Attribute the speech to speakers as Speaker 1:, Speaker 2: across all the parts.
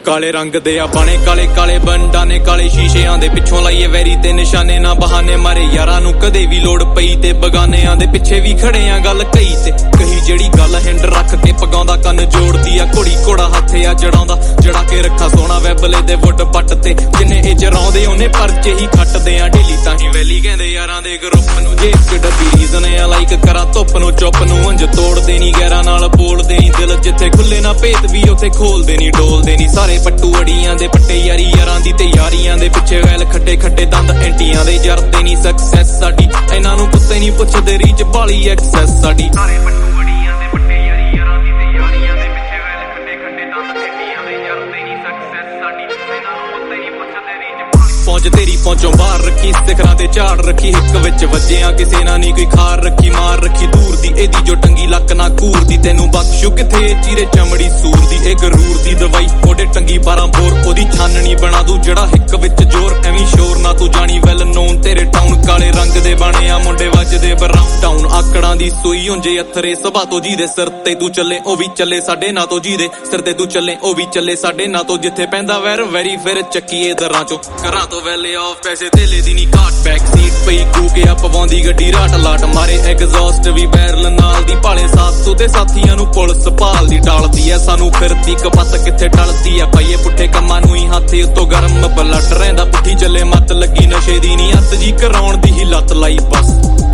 Speaker 1: ਕਾਲੇ ਰੰਗ ਦੇ ਆ ਬਾਣੇ ਕਾਲੇ ਕਾਲੇ ਬੰਡਾਂ ਨੇ ਕਾਲੇ ਸ਼ੀਸ਼ਿਆਂ ਦੇ ਪਿੱਛੋਂ ਲਾਈਏ ਵੈਰੀ ਤੇ ਨਿਸ਼ਾਨੇ ਨਾ ਬਹਾਨੇ ਮਾਰੇ ਯਾਰਾਂ ਨੂੰ ਕਦੇ ਵੀ ਲੋੜ ਪਈ ਤੇ ਬਗਾਨਿਆਂ ਦੇ ਪਿੱਛੇ ਵੀ ਖੜੇ ਆ ਗੱਲ ਕਈ ਤੇ ਕਹੀ ਜਿਹੜੀ ਗੱਲ ਹਿੰਡ ਰੱਖ ਕੇ ਪਗਾਉਂਦਾ ਕੰਨ ਜੋੜਦੀ ਆ ਘੋੜੀ ਘੋੜਾ ਹੱਥੇ ਆ ਜੜਾਉਂਦਾ ਜੜਾ ਕੇ ਰੱਖਾ ਸੋਨਾ ਵੈਬਲੇ ਦੇ ਵੁੱਡ ਪੱਟ ਤੇ ਜਿੰਨੇ ਇਹ ਜਰਾਉਂਦੇ ਉਹਨੇ ਪਰਚੇ ਹੀ ਖੱਟਦੇ ਆ ਢੇਲੀ ਤਾਂ ਹੀ ਵੈਲੀ ਕਹਿੰਦੇ ਯਾਰਾਂ ਦੇ ਗਰੁੱਪ ਨੂੰ ਜੇਬ ਚ ਡੱਬੀ ਰੀਜ਼ਨ ਆ ਲਾਈਕ ਕਰਾਂ ਧੁੱਪ ਨੂੰ ਚੁੱਪ ਨੂੰ ਅੰਜ ਤੋੜਦੇ ਨੀ ਗੈਰਾਂ ਨਾਲ ਬੋਲਦੇ ਨੀ ਦਿਲ ਜਿੱਥੇ ਖੁੱਲੇ ਨਾ ਭੇਤ ਵੀ ਉੱਥੇ ਖੋਲਦੇ ਨੀ ਡੋਲਦੇ ਨੀ ਸਾਰੇ ਪੱਟੂ ਅੜੀਆਂ ਦੇ ਪੱਟੇ ਯਾਰੀ ਯਾਰਾਂ ਦੀ ਤੇ ਯਾਰੀਆਂ ਦੇ ਪਿੱਛੇ ਵੈਲ ਖੱਟੇ ਖੱਟੇ ਦੰਦ ਐਂਟੀਆਂ ਦੇ ਜਰਦੇ ਨੀ ਸਕਸੈਸ ਸਾਡੀ ਇਹਨਾਂ ਨੂੰ ਕੁੱਤੇ ਨੀ ਪੁੱਛਦੇ ਰੀਚ ਬਾਲੀ ਐਕਸੈਸ ਸਾਡੀ ਸਾਰੇ ਪੱਟੂ ਅੜੀਆਂ ਦੇ ਪੱਟੇ ਯਾਰੀ ਯਾਰਾਂ ਦੀ ਤੇ ਯਾਰੀਆਂ ਦੇ ਪਿੱਛੇ ਵੈਲ ਖੱਟੇ ਖੱਟੇ ਦੰਦ ਐਂਟੀਆਂ ਦੇ ਜਰਦੇ ਨੀ ਸਕਸੈਸ ਸਾਡੀ ਇਹਨਾਂ ਨੂੰ ਕੁੱਤੇ ਨੀ ਪੁੱਛਦੇ ਰੀਚ ਪਹੁੰਚ ਤੇਰੀ ਪਹੁੰਚੋਂ ਬਾਹਰ ਰੱਖੀ ਸਿਖਰਾਂ ਤੇ ਝਾੜ ਰੱਖੀ ਹਿੱਕ ਵਿੱਚ ਵੱਜਿਆ ਕਿਸੇ ਨਾਲ ਨੀ ਕੋਈ ਖਾਰ ਰੱਖੀ ਮਾਰ ਰੱਖੀ ਦੂਰ ਦੀ ਇਹਦੀ ਜੋ ਟੰਗੀ ਲੱਕ ਨਾ ਕੂਰ ਦੀ ਤੈਨੂੰ ਬਖਸ਼ੂ ਕਿਥੇ ਚੀਰੇ ਚਮੜੀ ਸੂਰ ਦੀ ਇਹ ਗਰੂਰ ਦੀ ਦਵਾਈ ਉਹਦੇ ਟੰਗੀ 12 ਬੋਰ ਉਹਦੀ ਛਾਨਣੀ ਬਣਾ ਦੂ ਜਿਹੜਾ ਹਿੱਕ ਵਿੱਚ ਜ਼ੋਰ ਐਵੇਂ ਸ਼ੋਰ ਨਾ ਤੂੰ ਜਾਣੀ ਵੈਲ ਨੋਨ ਤੇਰੇ ਟਾਊਨ ਕਾਲੇ ਰੰਗ ਦੇ ਬਣੇ ਆ ਮੁੰਡੇ ਵੱਜਦੇ ਬਰਾਊਨ ਟਾਊਨ ਆਕੜਾਂ ਦੀ ਸੂਈ ਹੁੰਜੇ ਅਥਰੇ ਸਭਾ ਤੋਂ ਜਿਹਦੇ ਸਿਰ ਤੇ ਤੂੰ ਚੱਲੇ ਉਹ ਵੀ ਚੱਲੇ ਸਾਡੇ ਨਾਂ ਤੋਂ ਜਿਹਦੇ ਸਿਰ ਤੇ ਤੂੰ ਚੱਲੇ ਉਹ ਵੀ ਚੱਲੇ ਸਾਡੇ ਨਾਂ ਤੋਂ ਜਿੱਥੇ ਪੈਂਦਾ ਵੈਰ ਵੈਰੀ ਫਿਰ ਚੱਕੀਏ ਦਰਾਂ ਚੋਂ ਘਰਾਂ ਤੋਂ ਵੈਲੇ ਆਫ ਪੈਸੇ ਧੇਲੇ ਦੀ ਨੀ ਘਾਟ ਬੈਕ ਸੀਟ ਪਈ ਕੂਕੇ ਆ ਪਵਾਉਂਦੀ ਗੱਡੀ ਰਾਟ ਲਾਟ ਮਾਰੇ ਐਗਜ਼ੌਸਟ ਵੀ ਬੈਰਲ ਨਾਲ ਦੀ ਭਾਲੇ 700 ਤੇ ਸਾਥੀਆਂ ਨੂੰ ਪੁਲਿਸ ਭਾਲਦੀ ਟਾਲਦੀ ਐ ਸਾਨੂੰ ਫਿਰਦੀ ਕਪੱਤ ਕਿੱਥੇ ਟਲਦੀ ਐ ਪਾਈਏ ਪੁੱਠੇ ਕੰਮਾਂ ਨੂੰ ਹੀ ਹੱਥੇ ਉੱਤੋਂ ਗਰਮ ਬਲੱਡ ਰਹਿੰਦਾ ਪੁੱਠੀ ਚੱਲੇ ਮੱਤ ਲੱਗੀ ਨਸ਼ੇ ਦੀ ਨੀ ਅੱਤ ਜੀ ਕਰਾਉਣ ਦੀ ਹੀ ਲੱਤ ਲਾਈ ਬਸ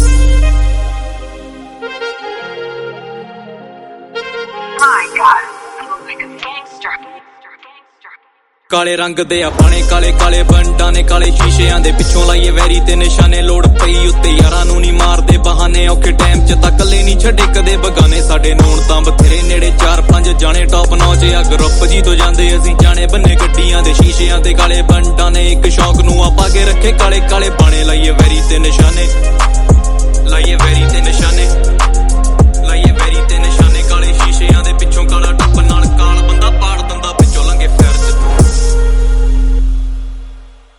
Speaker 1: ਕਾਲੇ ਰੰਗ ਦੇ ਆ ਬਾਣੇ ਕਾਲੇ ਕਾਲੇ ਬੰਡਾਂ ਨੇ ਕਾਲੇ ਸ਼ੀਸ਼ਿਆਂ ਦੇ ਪਿੱਛੋਂ ਲਾਈਏ ਵੈਰੀ ਤੇ ਨਿਸ਼ਾਨੇ ਲੋੜ ਪਈ ਉੱਤੇ ਯਾਰਾਂ ਨੂੰ ਨੀ ਮਾਰਦੇ ਬਹਾਨੇ ਔਖੇ ਟਾਈਮ ਚ ਤਾਂ ਕੱਲੇ ਨੀ ਛੱਡੇ ਕਦੇ ਬਗਾਨੇ ਸਾਡੇ ਨੋਣ ਤਾਂ ਬਥੇਰੇ ਨੇੜੇ 4-5 ਜਾਣੇ ਟੌਪ 9 ਚ ਆ ਗਰੁੱਪ ਜੀ ਤੋਂ ਜਾਂਦੇ ਅਸੀਂ ਜਾਣੇ ਬੰਨੇ ਗੱਡੀਆਂ ਦੇ ਸ਼ੀਸ਼ਿਆਂ ਤੇ ਕਾਲੇ ਬੰਡਾਂ ਨੇ ਇੱਕ ਸ਼ੌਕ ਨੂੰ ਆਪਾਂ ਕੇ ਰੱਖੇ ਕਾਲੇ ਕਾਲੇ ਬਾਣੇ ਲਾਈਏ ਵੈਰੀ ਤੇ ਨਿਸ਼ਾਨੇ